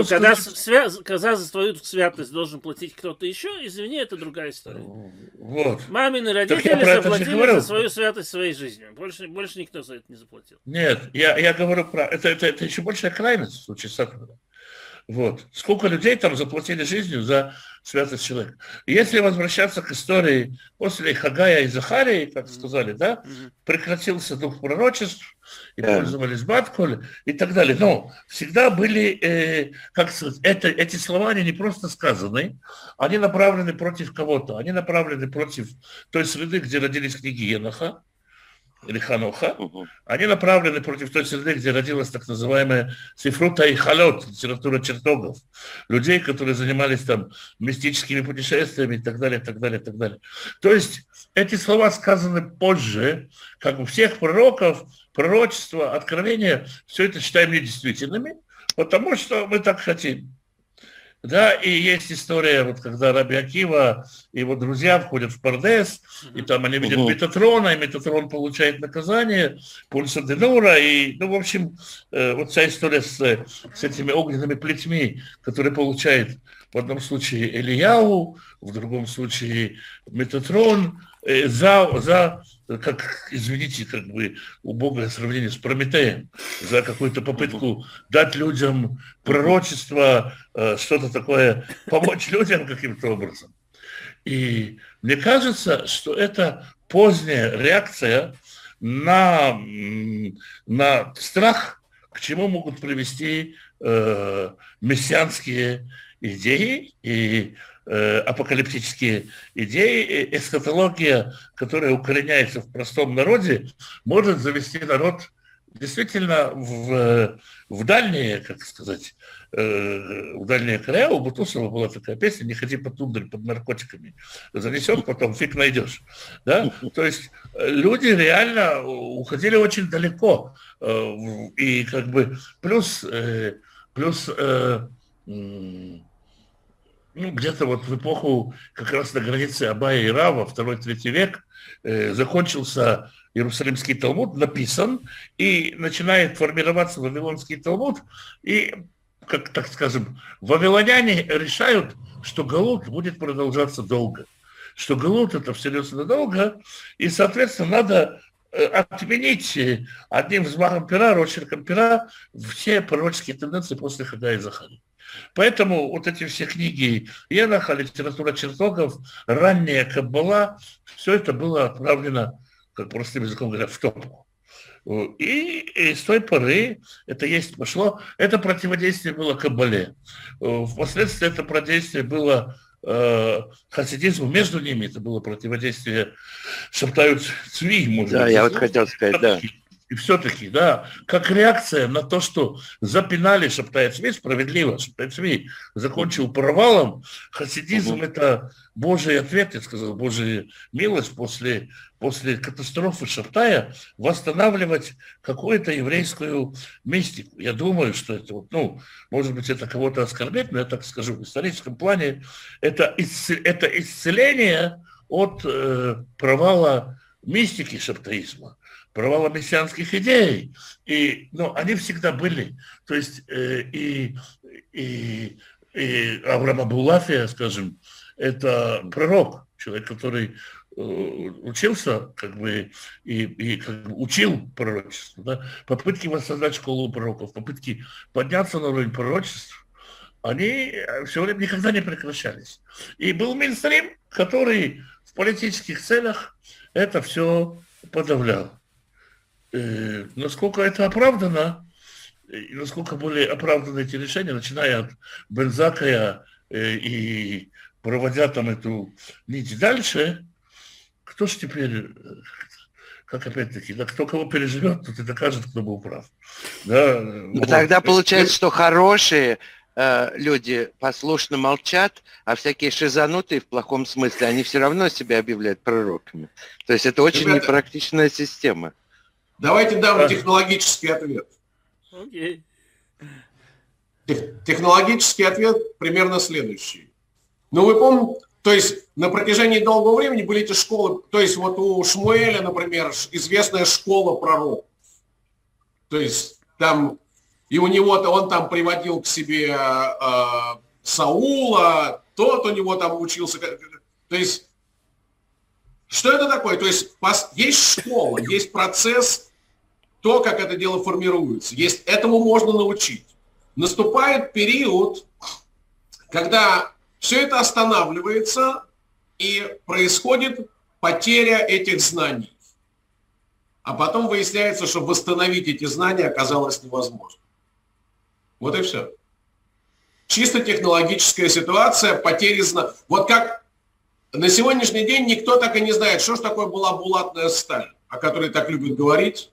когда за твою святость должен платить кто-то еще, извини, это другая история. Вот. Мамины родители заплатили за свою святость своей жизнью. Больше никто за это не заплатил. Нет, я говорю про... Это еще большая крайность в случае с Сатмаром. Вот. Сколько людей там заплатили жизнью за святость человека. Если возвращаться к истории после Хагая и Захарии, как сказали, да, прекратился дух пророчеств, и пользовались Бат-Коль и так далее. Но всегда были, как сказать, эти слова, они не просто сказаны, они направлены против кого-то, они направлены против той среды, где родились книги Еноха, или Ханоха, они направлены против той среды, где родилась так называемая Сифрута и Халот, литература чертогов, людей, которые занимались там мистическими путешествиями и так далее, так далее, так далее. То есть эти слова сказаны позже, как у всех пророков, пророчества, откровения, все это считаем недействительными, потому что мы так хотим. Да, и есть история, вот когда Раби Акива и его друзья входят в Пардес, и там они видят Метатрона, и Метатрон получает наказание, Пульса Денура, и, ну, в общем, вот вся история с этими огненными плетьми, которые получает в одном случае Элияу, в другом случае Метатрон, как, извините, как бы убогое сравнение с Прометеем, за какую-то попытку дать людям пророчество, что-то такое, помочь людям каким-то образом. И мне кажется, что это поздняя реакция на страх, к чему могут привести мессианские идеи и апокалиптические идеи, эсхатология, которая укореняется в простом народе, может завести народ действительно в дальние, как сказать, в дальние края. У Бутусова была такая песня «Не ходи по тундре под наркотиками». Занесет, потом фиг найдешь. Да? То есть люди реально уходили очень далеко. И как бы плюс ну, где-то вот в эпоху как раз на границе Абая и Рава, 2-3 век, закончился Иерусалимский Талмуд, написан, и начинает формироваться Вавилонский Талмуд, и, как так скажем, вавилоняне решают, что галут будет продолжаться долго, что галут это всерьез надолго, и, соответственно, надо отменить одним взмахом пера, росчерком пера все пророческие тенденции после Хагая и Захарии. Поэтому вот эти все книги Еноха, литература чертогов, ранняя Каббала, все это было отправлено, как простым языком говоря, в топку. И с той поры это пошло. Это противодействие было Каббале. Впоследствии это противодействие было хасидизму, между ними это было противодействие Шабтаю Цви, может быть. Да, я вот хотел сказать, да. И все-таки, да, как реакция на то, что запинали Шабтай Цви, справедливо, Шабтай Цви закончил провалом, хасидизм – это Божий ответ, я сказал, Божья милость после катастрофы Шабтая восстанавливать какую-то еврейскую мистику. Я думаю, что это, может быть, это кого-то оскорбит, но я так скажу, в историческом плане это исцеление от провала мистики шабтаизма, провала мессианских идей. Но они всегда были. То есть и Авраам Абулафия, скажем, это пророк, человек, который учился, и учил пророчество. Да? Попытки воссоздать школу пророков, попытки подняться на уровень пророчеств, они все время никогда не прекращались. И был мейнстрим, который в политических целях это все подавлял. Насколько это оправдано, и насколько были оправданы эти решения, начиная от Бен Заккая и проводя там эту нить дальше, кто ж теперь, как опять-таки, да, кто кого переживет, тот и докажет, кто был прав. Да, вот. Тогда получается, что хорошие люди послушно молчат, а всякие шизанутые в плохом смысле, они все равно себя объявляют пророками. То есть это очень непрактичная система. Давайте дам технологический ответ. Окей. Технологический ответ примерно следующий. Ну, вы помните, то есть на протяжении долгого времени были эти школы, то есть вот у Шмуэля, например, известная школа пророков. То есть там, и у него-то он там приводил к себе Саула, тот у него там учился. То есть, что это такое? То есть есть школа, есть процесс, то, как это дело формируется. Этому можно научить. Наступает период, когда все это останавливается и происходит потеря этих знаний. А потом выясняется, что восстановить эти знания оказалось невозможно. Вот и все. Чисто технологическая ситуация, потери знаний. Вот как на сегодняшний день никто так и не знает, что же такое была булатная сталь, о которой так любят говорить.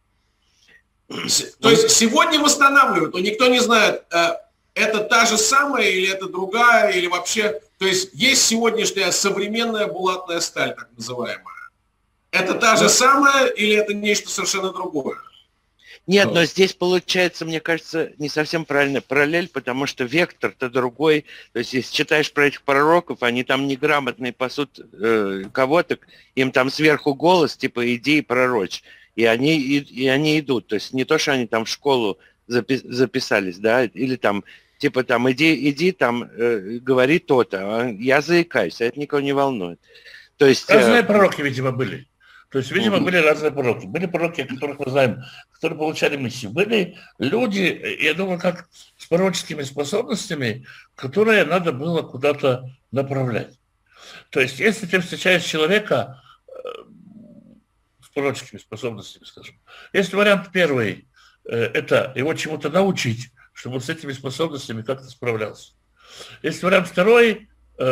То есть сегодня восстанавливают, но никто не знает, это та же самая или это другая, или вообще... То есть есть сегодняшняя современная булатная сталь, так называемая. Это та же самая или это нечто совершенно другое? Нет, но здесь получается, мне кажется, не совсем правильная параллель, потому что вектор-то другой. То есть если читаешь про этих пророков, они там неграмотные пасут кого-то, им там сверху голос, типа «иди и пророчь». И они идут. То есть не то, что они там в школу записались, да, или там, типа там, иди там, говори то-то. Я заикаюсь, а это никого не волнует. То есть... Разные пророки, видимо, были. То есть, видимо, были разные пророки. Были пророки, о которых мы знаем, которые получали миссию. Были люди, я думаю, как с пророческими способностями, которые надо было куда-то направлять. То есть, если ты встречаешь человека с пророческими способностями, скажем, если вариант первый, это его чему-то научить, чтобы он с этими способностями как-то справлялся. Если вариант второй,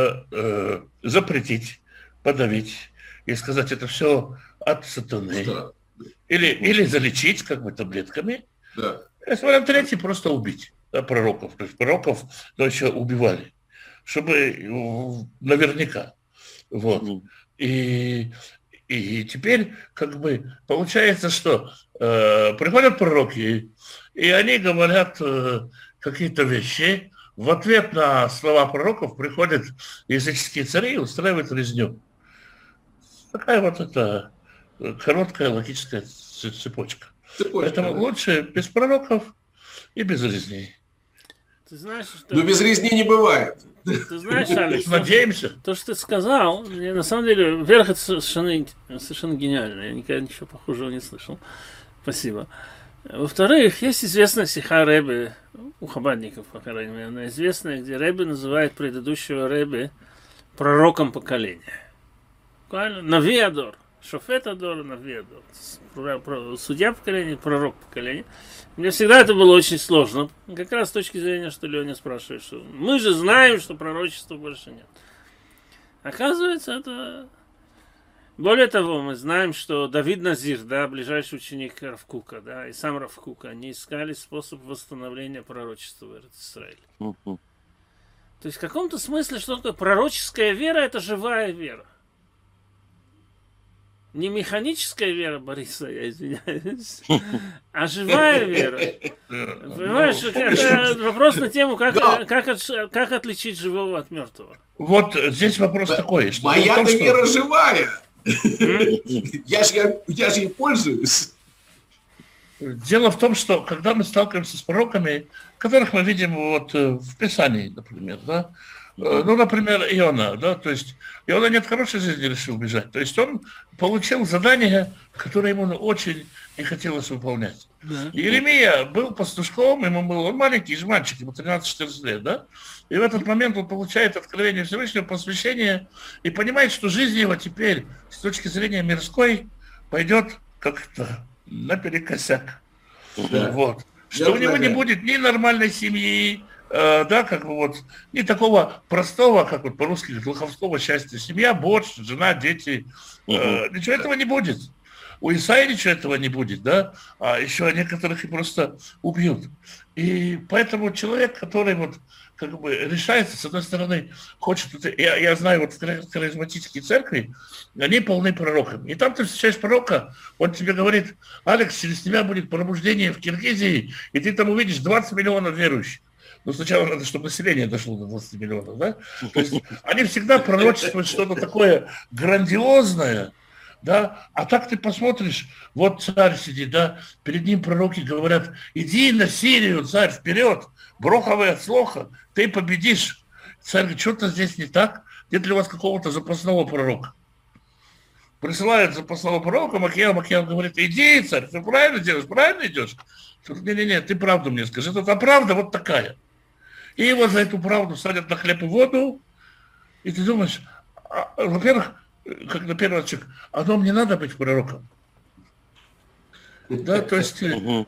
запретить, подавить и сказать, это все от сатаны. Да. Или залечить как бы таблетками. Да. Если вариант третий, просто убить, да, пророков. То есть пророков еще убивали, чтобы наверняка. Вот. И теперь как бы получается, что приходят пророки, и они говорят какие-то вещи. В ответ на слова пророков приходят языческие цари и устраивают резню. Такая вот это короткая логическая цепочка. Поэтому да. Лучше без пророков и без резней. Ты знаешь, что... Но без резни не бывает. Ты знаешь, Алекс, надеемся. То, что ты сказал, мне, на самом деле, во-первых, это совершенно гениально. Я никогда ничего похожего не слышал. Спасибо. Во-вторых, есть известная сиха Ребе, у хабадников, по крайней мере, она известная, где Ребе называет предыдущего Ребе пророком поколения. Навиадор. Шофет-адор, Навиадор. Судья поколения, пророк поколения. Мне всегда это было очень сложно. Как раз с точки зрения, что Леня спрашивает, что мы же знаем, что пророчества больше нет. Оказывается, это... Более того, мы знаем, что Давид Назир, да, ближайший ученик Рав Кука, да, и сам Рав Кука, они искали способ восстановления пророчества в Израиле. То есть в каком-то смысле, что такое пророческая вера, это живая вера. Не механическая вера Бориса, я извиняюсь, а живая вера. Понимаешь, это вопрос на тему, как отличить живого от мертвого. Вот здесь вопрос такой. Что моя-то вера живая. Я же ей пользуюсь. Дело в том, что когда мы сталкиваемся с пророками, которых мы видим вот в Писании, например, да, ну, например, Иона, да, то есть Иона не от хорошей жизни решил бежать, то есть он получил задание, которое ему очень не хотелось выполнять. Да. Иеремия был пастушком, он маленький мальчик, ему 13-14 лет, да, и в этот момент он получает откровение Всевышнего, посвящение, и понимает, что жизнь его теперь, с точки зрения мирской, пойдет как-то наперекосяк. Да. Вот. Что у него не будет ни нормальной семьи, да, как бы вот, не такого простого, как вот по-русски, лоховского счастья. Семья, борщ, жена, дети. Ничего этого не будет. У Исаии ничего этого не будет, да, а еще некоторых и просто убьют. И поэтому человек, который вот как бы решается, с одной стороны, хочет... Я знаю, вот в харизматической церкви, они полны пророками. И там ты встречаешь пророка, он тебе говорит: Алекс, через тебя будет пробуждение в Киргизии, и ты там увидишь 20 миллионов верующих. Ну, сначала надо, чтобы население дошло до 20 миллионов, да? То есть они всегда пророчествуют что-то такое грандиозное, да, а так ты посмотришь, вот царь сидит, да, перед ним пророки говорят: иди на Сирию, царь, вперед, броховый от слоха, ты победишь. Царь говорит: что-то здесь не так, нет ли у вас какого-то запасного пророка? Присылает запасного пророка, Макиял говорит: иди, царь, ты правильно делаешь, правильно идешь? Не-не-не, ты правду мне скажи, это правда вот такая. И его за эту правду садят на хлеб и воду, и ты думаешь, во-первых, как на первый человек, оно мне надо быть пророком. Да, то есть,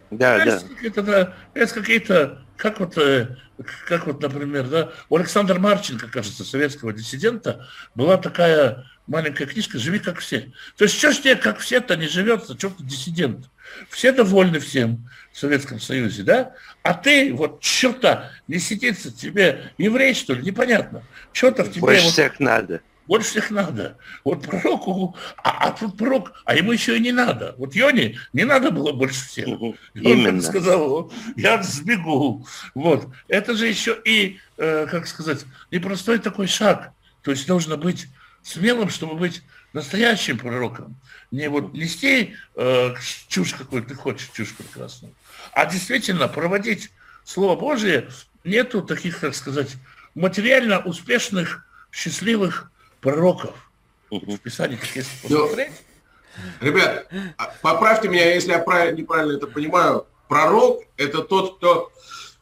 есть какие-то, как вот, например, да, у Александра Марченко, кажется, советского диссидента, была такая маленькая книжка «Живи как все». То есть, что ж тебе как все-то не живется, что ты диссидент? Все довольны всем в Советском Союзе, да? А ты, вот, черта, не сидится тебе еврей, что ли, непонятно. Что-то в тебе... Больше всех надо. Больше всех надо. Вот пророку, а тут пророк, а ему еще и не надо. Вот Йоне не надо было больше всех. Именно. Он сказал: я сбегу. Вот. Это же еще и, как сказать, непростой такой шаг. То есть нужно быть смелым, чтобы быть настоящим пророком. Не вот нести чушь, какую ты хочешь, чушь прекрасную, а действительно проводить Слово Божие. Нету таких, как сказать, материально успешных, счастливых пророков. В Писании, если посмотреть. Ребят, поправьте меня, если я неправильно это понимаю. Пророк – это тот, кто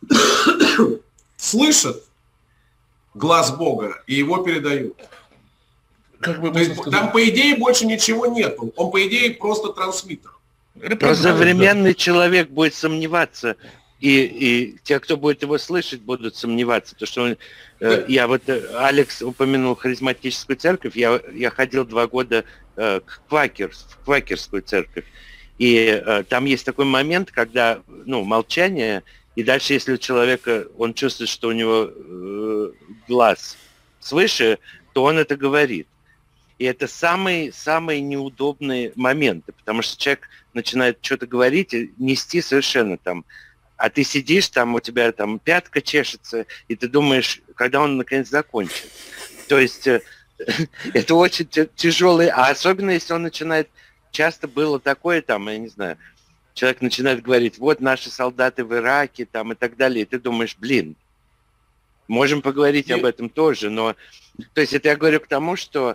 слышит глаз Бога и его передают. Как бы там, по идее, больше ничего нету. Он, по идее, просто трансмиттер. Но современный человек будет сомневаться, и те, кто будет его слышать, будут сомневаться. Потому что Алекс упомянул харизматическую церковь, я ходил 2 года в квакерскую церковь. И там есть такой момент, когда молчание, и дальше, если у человека, он чувствует, что у него глаз свыше, то он это говорит. И это самые неудобные моменты, потому что человек начинает что-то говорить и нести совершенно там. А ты сидишь, там у тебя там пятка чешется, и ты думаешь, когда он наконец закончит. То есть это очень тяжелый, а особенно если он начинает, часто было такое там, я не знаю, человек начинает говорить: вот наши солдаты в Ираке там и так далее, и ты думаешь: блин, можем поговорить об этом тоже, но, то есть это я говорю к тому, что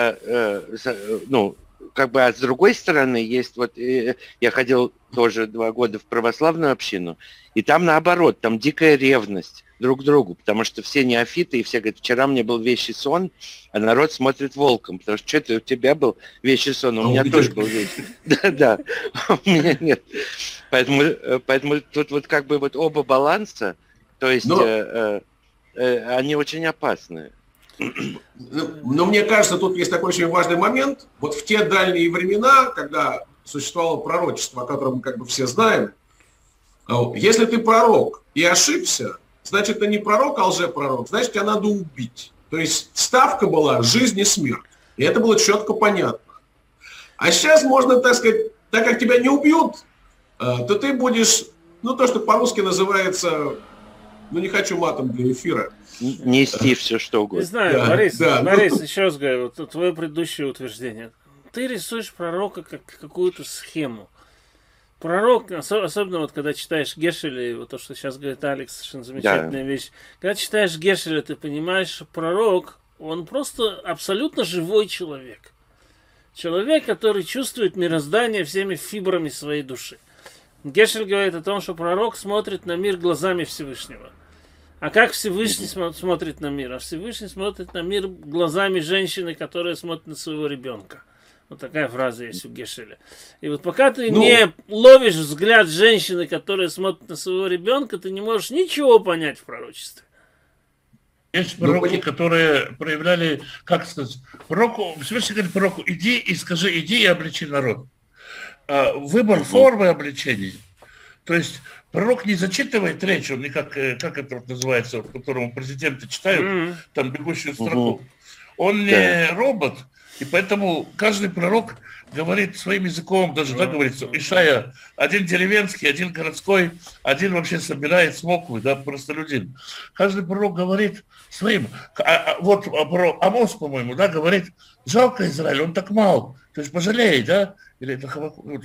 как бы, а с другой стороны, есть вот, я ходил тоже 2 года в православную общину, и там наоборот, там дикая ревность друг к другу, потому что все неофиты, и все говорят: вчера мне был вещий сон, а народ смотрит волком, потому что что-то у тебя был вещий сон, у меня тоже был вещий. Да, у меня нет. Поэтому тут вот как бы вот оба баланса, то есть они очень опасны. Но мне кажется, тут есть такой очень важный момент. Вот в те дальние времена, когда существовало пророчество, о котором мы как бы все знаем, если ты пророк и ошибся, значит, ты не пророк, а лжепророк, значит, тебя надо убить. То есть ставка была жизнь и смерть. И это было четко понятно. А сейчас можно, так сказать, так как тебя не убьют, то ты будешь, то, что по-русски называется, не хочу матом для эфира, нести все, что угодно. Не знаю, Борис, еще раз говорю, вот твое предыдущее утверждение. Ты рисуешь пророка как какую-то схему. Пророк, особенно вот когда читаешь Гешеля, вот то, что сейчас говорит Алекс, совершенно замечательная вещь. Когда читаешь Гешеля, ты понимаешь, что пророк, он просто абсолютно живой человек. Человек, который чувствует мироздание всеми фибрами своей души. Гешель говорит о том, что пророк смотрит на мир глазами Всевышнего. А как Всевышний смотрит на мир? А Всевышний смотрит на мир глазами женщины, которая смотрит на своего ребенка. Вот такая фраза есть у Гешеля. И вот пока ты не ловишь взгляд женщины, которая смотрит на своего ребенка, ты не можешь ничего понять в пророчестве. Есть пророки, которые проявляли, как сказать, пророку, Всевышний говорит пророку, иди и обличи народ. Выбор формы обличения. То есть пророк не зачитывает речь, он не как это вот называется, в котором президенты читают, там бегущую строку. Он не робот, и поэтому каждый пророк говорит своим языком, даже, да, говорится, Ишая, один деревенский, один городской, один вообще собирает смоквы, да, простолюдин. Каждый пророк говорит своим. Вот Амос, по-моему, да, говорит, жалко Израиль, он так мал, то есть пожалей, да, или это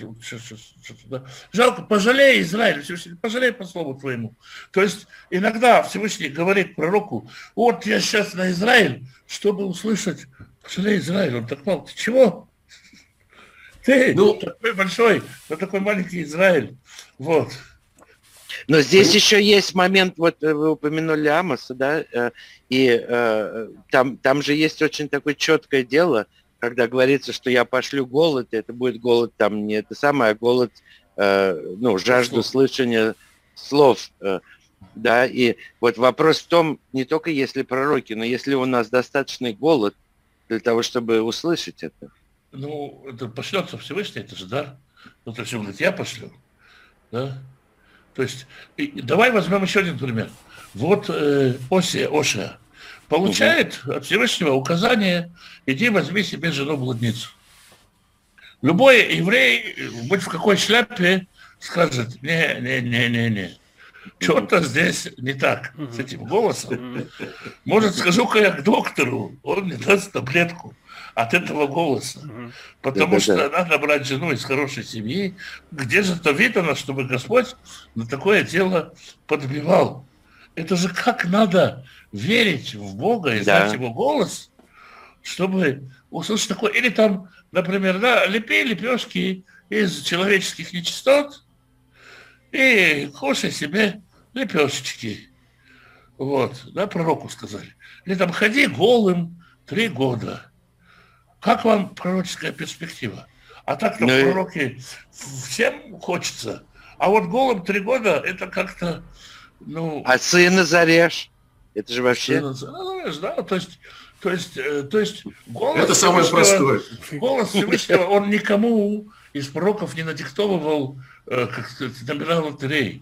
да? Жалко, пожалей Израиль, пожалей по слову твоему. То есть иногда Всевышний говорит пророку, вот я сейчас на Израиль, чтобы услышать, пожалей Израиль, он так мал, ты чего? Ты такой большой, но такой маленький Израиль. Вот. Но здесь еще есть момент, вот вы упомянули Амоса, да, и там же есть очень такое четкое дело, когда говорится, что я пошлю голод, это будет голод там не это самое, а голод, жажду слышания слов, да, и вот вопрос в том, не только если пророки, но если у нас достаточный голод для того, чтобы услышать это. Ну, это пошлется Всевышний, это же дар. Ну, то есть он говорит, я пошлю. Да? То есть, давай возьмем еще один пример. Вот Ошия получает от Всевышнего указание, иди возьми себе жену-блудницу. Любой еврей, будь в какой шляпе, скажет, не. Что-то здесь не так с этим голосом. Может, скажу-ка я к доктору, он мне даст таблетку от этого голоса. Потому что надо брать жену из хорошей семьи. Где же то видно, чтобы Господь на такое дело подбивал? Это же как надо верить в Бога и знать Его голос, чтобы услышать такое. Или там, например, да, лепи лепешки из человеческих нечистот и кушай себе лепешечки. Вот, да, пророку сказали. Или там ходи голым 3 года. Как вам пророческая перспектива? А так-то пророки всем хочется. А вот голым 3 года это как-то, А сына зарежь? Это же вообще... Да, то есть голос... Это самое простое. Голос Всевышнего, он никому из пророков не надиктовывал, как сказать, номера лотерей.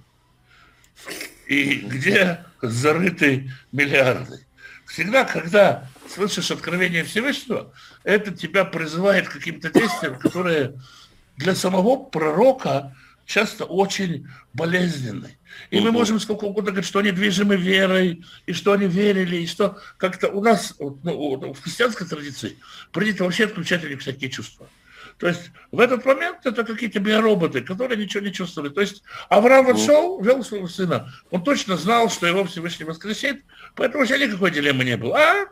И где зарыты миллиарды. Всегда, когда слышишь откровение Всевышнего, это тебя призывает к каким-то действиям, которые для самого пророка часто очень болезненны. И мы можем сколько угодно говорить, что они движимы верой, и что они верили, и что как-то у нас, в христианской традиции, принято вообще отключать у них всякие чувства. То есть в этот момент это какие-то биороботы, которые ничего не чувствовали. То есть Авраам вел своего сына, он точно знал, что его Всевышний воскресит, поэтому вообще никакой дилеммы не было.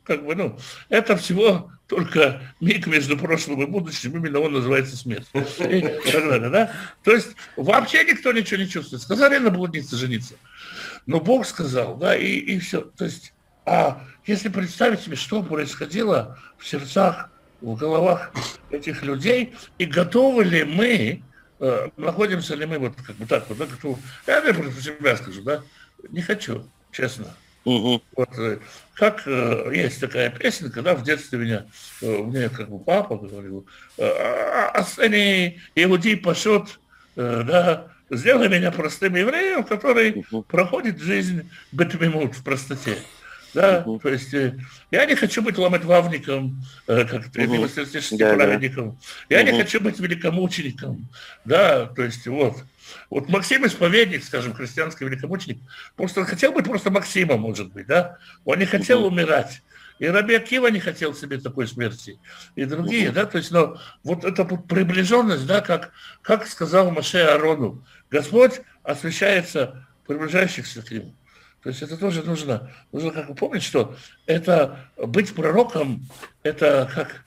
Это всего только миг между прошлым и будущим, именно он называется смерть. И так далее, да? То есть вообще никто ничего не чувствует. Сказали на блуднице жениться. Но Бог сказал, да, и все. То есть, если представить себе, что происходило в сердцах, в головах этих людей, и готовы ли мы, находимся ли мы вот как бы так вот, да, я про себя скажу, да, не хочу, честно. Вот, как есть такая песенка, да, в детстве мне как бы папа говорил, «Асани Иуди Пашот, да, сделай меня простым евреем, который проходит жизнь бетмимут в простоте». Да, то есть я не хочу быть ломотвавником, как милосердечным праведником. Я не хочу быть великомучеником. Да, то есть вот Максим Исповедник, скажем, христианский великомученик, просто хотел быть просто Максимом, может быть, да. Он не хотел умирать. И Раби Акива не хотел себе такой смерти. И другие, да, то есть, но вот эта вот приближенность, да, как сказал Моше Аарону, Господь освящается приближающихся к нему. То есть это тоже нужно как бы помнить, что это быть пророком, это как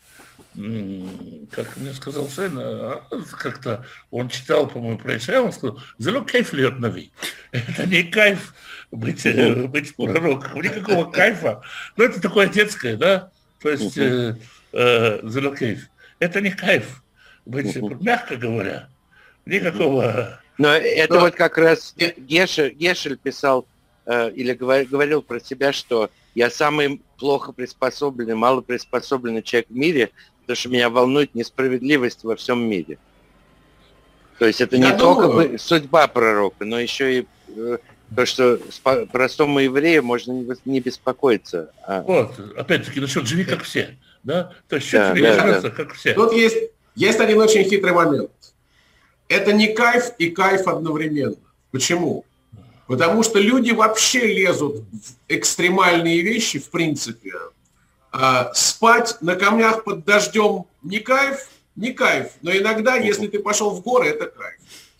мне сказал сын, как-то он читал, по-моему, про Ишая, он сказал, «Зело кайф льет нави». Это не кайф быть пророком, никакого кайфа. Но это такое детское, да, то есть «Зело кайф». это не кайф. Быть, мягко говоря, никакого... Но это вот как раз Гешель писал или говорил про себя, что я самый плохо приспособленный, мало приспособленный человек в мире, потому что меня волнует несправедливость во всем мире. То есть это не только судьба пророка, но еще и то, что простому еврею можно не беспокоиться. Вот, опять-таки, насчет «живи как все». Да? То есть, что тебе нравится, как все. Тут есть один очень хитрый момент. Это не кайф и кайф одновременно. Почему? Потому что люди вообще лезут в экстремальные вещи, в принципе. Спать на камнях под дождем не кайф, но иногда, если ты пошел в горы, это кайф.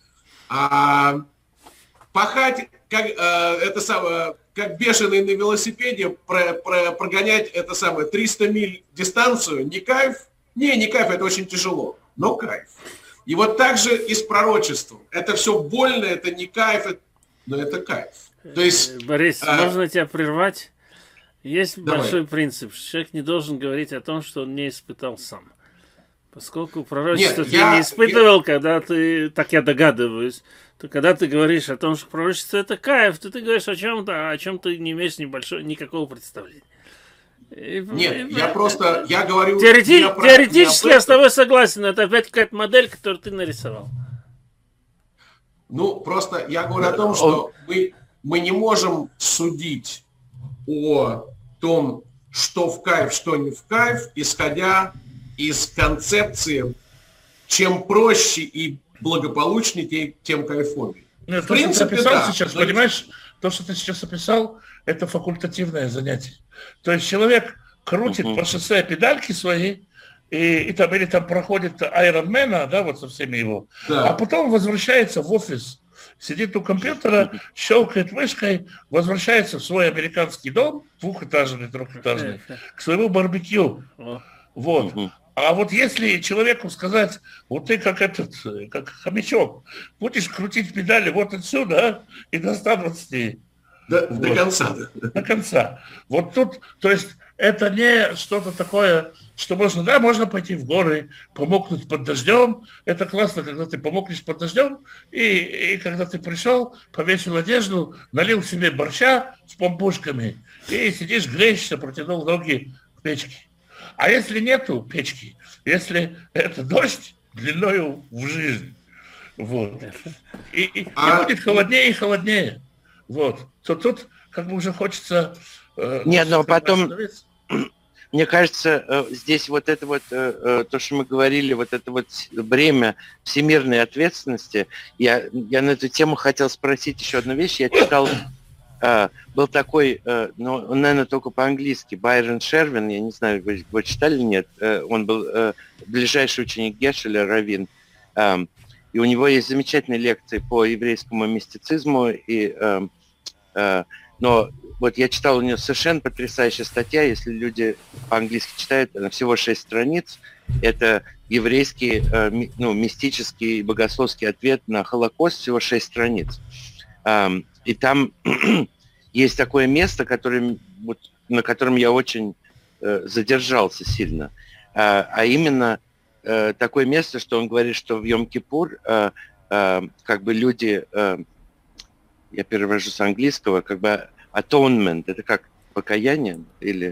Пахать как бешеный на велосипеде, прогонять 300 миль дистанцию, не кайф? Не кайф, это очень тяжело, но кайф. И вот так же и с пророчеством. Это все больно, это не кайф, но это кайф. То есть, Борис, можно тебя прервать? Есть большой принцип, что человек не должен говорить о том, что он не испытал сам. Поскольку пророчество ты не испытывал, когда ты, так я догадываюсь, то когда ты говоришь о том, что пророчество это кайф, то ты говоришь о чем-то, о чем ты не имеешь никакого представления. Я говорю... Теоретически я с тобой согласен, это опять какая-то модель, которую ты нарисовал. Просто я говорю о том, что мы не можем судить о том, что в кайф, что не в кайф, исходя из концепции, чем проще и благополучнее, тем кайфовее. В принципе, да. Сейчас, понимаешь, то, что ты сейчас описал, это факультативное занятие. То есть человек крутит по шоссе педальки свои, и там, или там проходит Айронмена, да, вот со всеми его, а потом возвращается в офис, сидит у компьютера, щелкает мышкой, возвращается в свой американский дом, двухэтажный, трехэтажный, к своему барбекю. Вот. А вот если человеку сказать, вот ты как хомячок, будешь крутить педали вот отсюда и до 120. До конца. До конца. Вот тут, то есть это не что-то такое, что можно пойти в горы, помокнуть под дождем. Это классно, когда ты помокнешь под дождем, и когда ты пришел, повесил одежду, налил себе борща с помпушками, и сидишь, греешься, протянул ноги к печке. А если нету печки, если это дождь длиною в жизнь, вот, и будет холоднее и холоднее, вот, то тут как бы уже хочется... Нет, но потом, мне кажется, здесь вот это вот, то, что мы говорили, вот это вот бремя всемирной ответственности, я на эту тему хотел спросить еще одну вещь. Я читал, был такой, ну, он, наверное, только по-английски, Байрон Шервин, я не знаю, вы его читали или нет, он был ближайший ученик Гешеля, раввин, и у него есть замечательные лекции по еврейскому мистицизму, но вот я читал у него совершенно потрясающая статья, если люди по-английски читают, она всего 6 страниц, это еврейский, ну, мистический, богословский ответ на Холокост, всего 6 страниц. И там есть такое место, на котором я очень задержался сильно, а именно такое место, что он говорит, что в Йом-Кипур как бы люди, я перевожу с английского, как бы atonement, это как покаяние или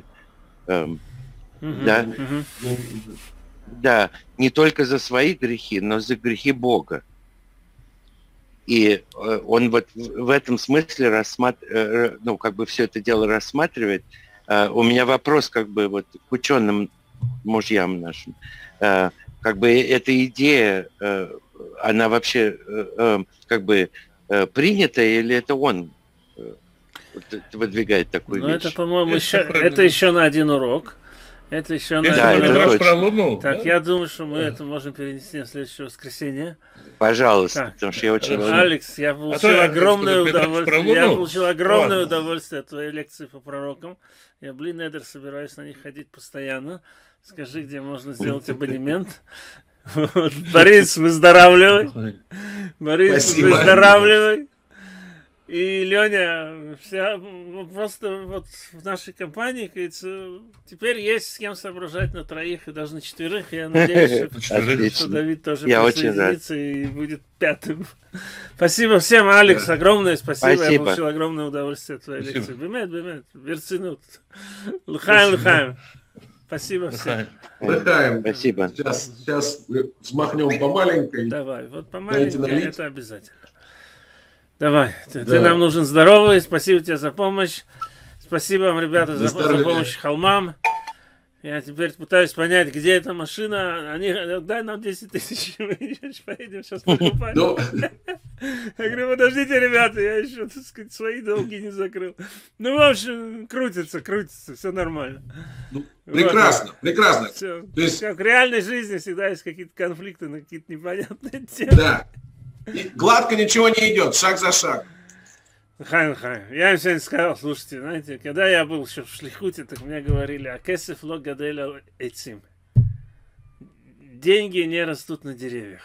да, не только за свои грехи, но за грехи Бога. И он вот в этом смысле ну, как бы все это дело рассматривает. У меня вопрос как бы вот к ученым мужьям нашим. Как бы эта идея, она вообще как бы принята, или это он выдвигает такую вещь? Это, по-моему, это еще на один урок. Это еще на один урок про Луну. Так, да? Я думаю, что мы это можем перенести на следующее воскресенье. Пожалуйста, потому что я очень... Алекс, я получил огромное удовольствие. Я получил огромное удовольствие от твоей лекции по пророкам. Я, Эдер, собираюсь на них ходить постоянно. Скажи, где можно сделать абонемент. Борис, выздоравливай. Борис, выздоравливай. И Леня, просто вот в нашей компании, кажется, теперь есть с кем соображать на троих и даже на четверых. Я надеюсь, что Давид тоже присоединится и будет пятым. Спасибо всем, Алекс, огромное спасибо. Я получил огромное удовольствие от твоей лекции. Бемет, верцинут. Лхаем. Спасибо всем. Спасибо. Сейчас взмахнем по маленькой. Давай, вот по маленькой, это обязательно. Давай, ты нам нужен здоровый, спасибо тебе за помощь. Спасибо вам, ребята, за помощь холмам. Я теперь пытаюсь понять, где эта машина. Они дай нам 10 тысяч, мы поедем сейчас покупать. Я говорю, подождите, ребята, я еще, так сказать, свои долги не закрыл. Ну, в общем, крутится, все нормально. Прекрасно. Все. То есть... Как в реальной жизни всегда есть какие-то конфликты на какие-то непонятные темы. Да. И гладко ничего не идет, шаг за шагом. Хайм. Я им сегодня сказал, слушайте, знаете, когда я был еще в Шлихуте, так мне говорили, а кесеф ло гадель эцим. Деньги не растут на деревьях.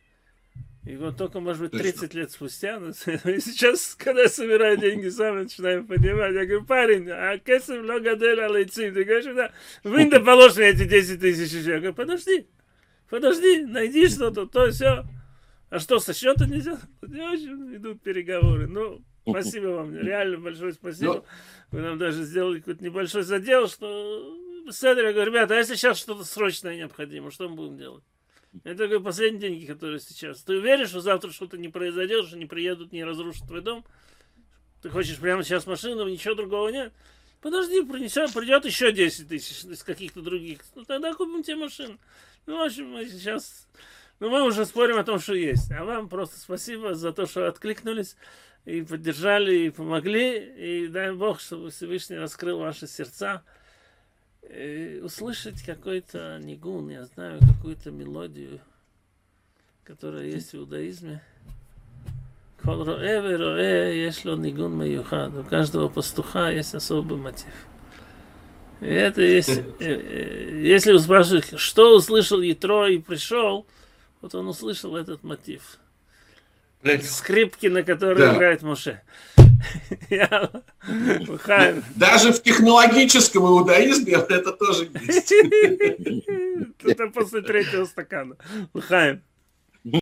И вот только, может быть, 30 лет спустя, но сейчас, когда я собираю деньги, сам начинаю понимать. Я говорю, парень, а кесеф ло гадель эцим. Ты говоришь, да, вынь да положь мне эти 10 тысяч еще. Я говорю, подожди, найди что-то, то все. А что, со счета нельзя? Идут переговоры. Ну, спасибо вам, реально большое спасибо. Вы нам даже сделали какой-то небольшой задел, что... Я говорю, ребята, а если сейчас что-то срочное необходимо, что мы будем делать? Это такие последние деньги, которые сейчас. Ты уверен, что завтра что-то не произойдет, что не приедут, не разрушат твой дом? Ты хочешь прямо сейчас машину, ничего другого нет? Подожди, придет еще 10 тысяч из каких-то других. Ну, тогда купим тебе машину. Ну, в общем, мы сейчас... Ну, мы уже спорим о том, что есть. А вам просто спасибо за то, что откликнулись и поддержали, и помогли. И дай Бог, чтобы Всевышний раскрыл ваши сердца. И услышать какой-то нигун, я знаю, какую-то мелодию, которая есть в иудаизме. Кол роэ ве роэ, ешло нигун меюхад. У каждого пастуха есть особый мотив. И это есть... Если вы спрашиваете, что услышал Ятро и пришел, вот он услышал этот мотив. Скрипки, на которые играет Моше. Даже в технологическом иудаизме это тоже есть. Это после 3-го стакана. Лхаем.